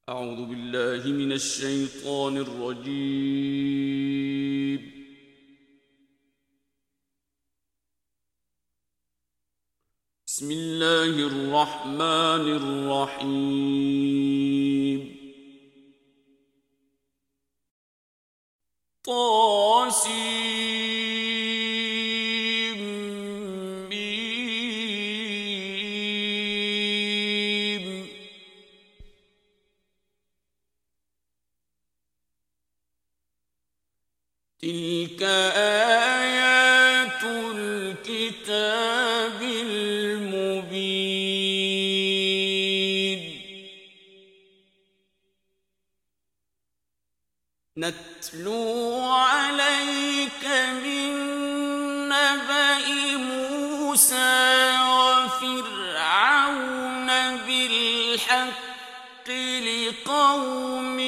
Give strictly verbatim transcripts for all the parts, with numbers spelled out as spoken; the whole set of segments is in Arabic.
أعوذ بالله من الشيطان الرجيم. بسم الله الرحمن الرحيم. طاسيم تلك آيات الكتاب المبين نتلو عليك من نبأ موسى وفرعون بالحق لقوم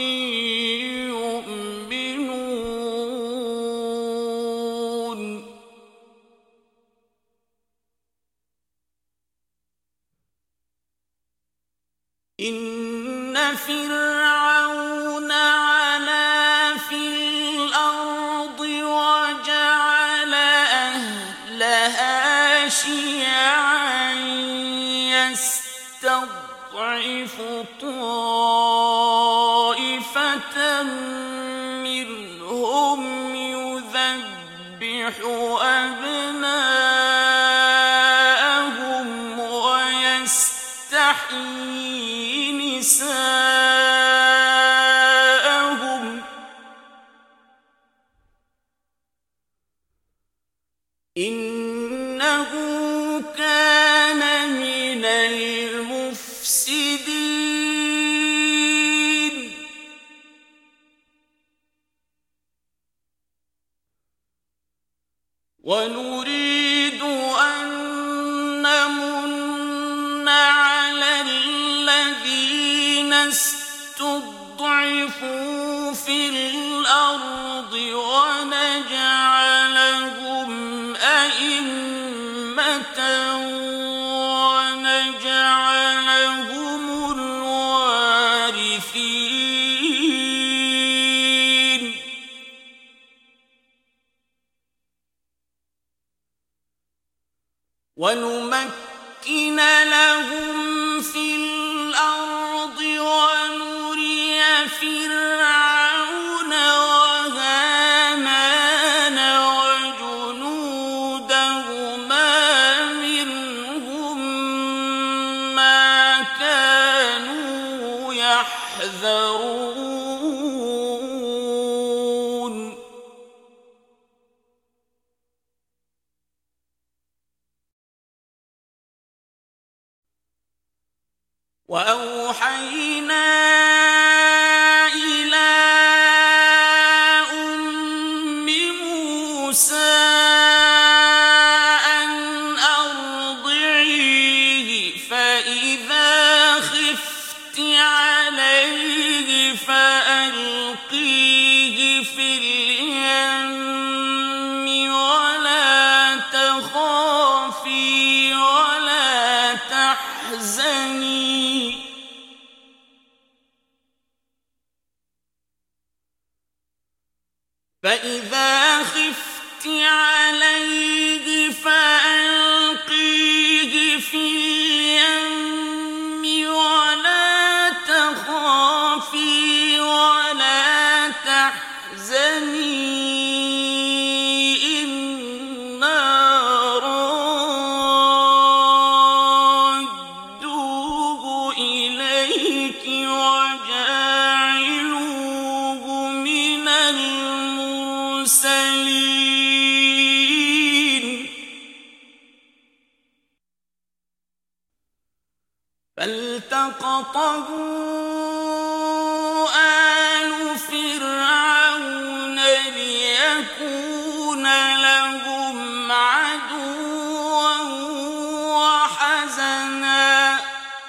إن فرعون علا في الأرض وجعل أهلها شيعا يستضعف طائفة منهم يذبح أبناءهم ويستحيي نساءهم إنه كان من المفسدين ونريد أن نمن على الذين استضعفوا في الأرض ونجعلهم أئمة ونجعلهم الوارثين ونمكن لهم في الأرض ونري فرعون وهامان وجنودهما منهم ما كانوا يحذرون وأوحينا إلى أم موسى أن أرضعيه فإذا خفت عليه فألقيه في اليم ولا تخافي ولا تحزني فإذا خفت عليه فألقيه في اليم ولا تخافي ولا تحزني إنا رادوه إليك وجاعلوه من المرسلين فالتقطه آل فرعون ليكون لهم عدوا وحزنا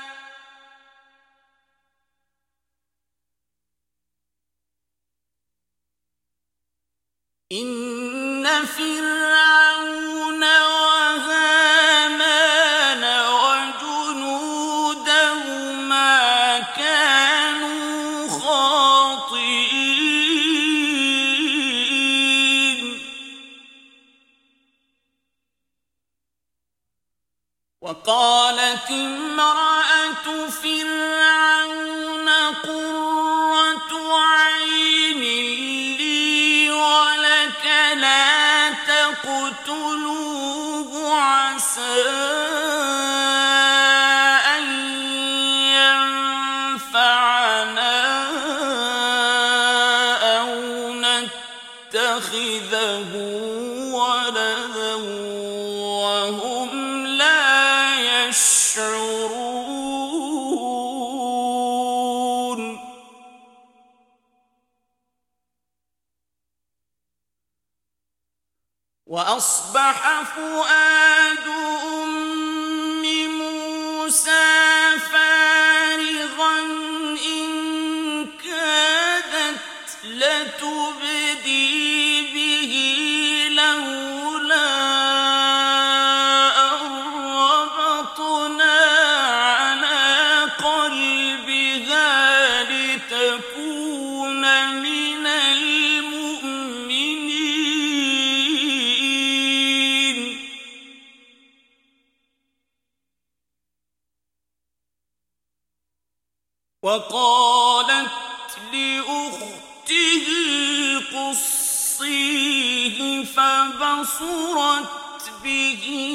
إن فرعون وهامان وجنودهما كانوا خاطئين وقالت امرأة فرعون قرة عين لي ولك لا تقتلوه عسى أن ينفعنا أو نتخذه ولدا وهم لا يشعرون وأصبح فؤاد أم موسى فارغا إن كادت لتبدي به لولا أن ربطنا على قلبها لتكون من المؤمنين وقالت لأخته قصيه فبصرت به